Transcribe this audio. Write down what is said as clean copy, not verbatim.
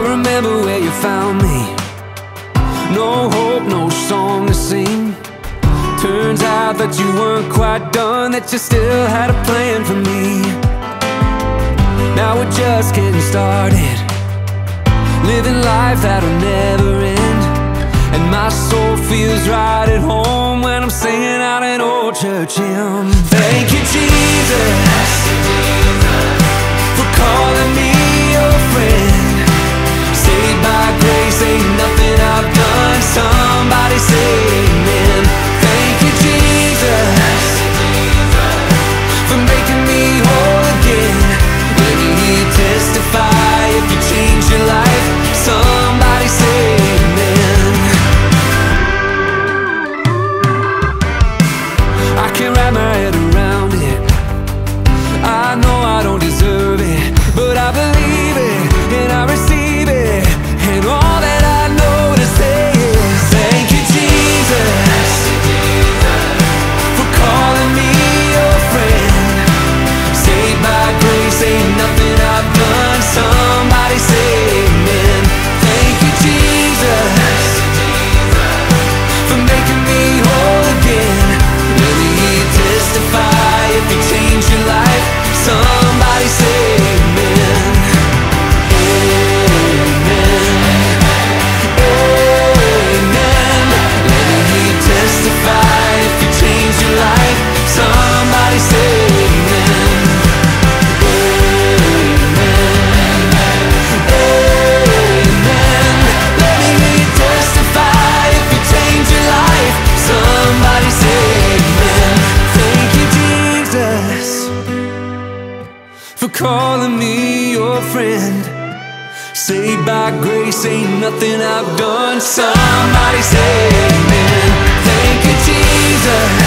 remember where you found me. No hope, no song to sing. Turns out that you weren't quite done, that you still had a plan for me. Now we're just getting started, living life that'll never end. And my soul feels right at home when I'm singing out an old church hymn. Thank you, Jesus, for calling me your friend. Saved by grace, ain't nothing I've done. Somebody say amen. Thank you, Jesus, for making me whole again. Let me testify if you change your life. Somebody say amen. I can't wrap my head around it. I know I don't deserve it, but I believe it and I receive it. And all that I know to say is thank you, Jesus, for calling me your friend. Saved by grace, ain't nothing I've done. Somebody say amen. Thank you, Jesus, for making me whole again. Let me testify if you change your life. Somebody say amen. Amen. Amen. Let me testify if you change your life. Somebody say amen. Amen. Amen. Let me testify if you change your life. Somebody say amen. Thank you, Jesus, for calling me your friend. Saved by grace, ain't nothing I've done. Somebody say amen. Thank you, Jesus,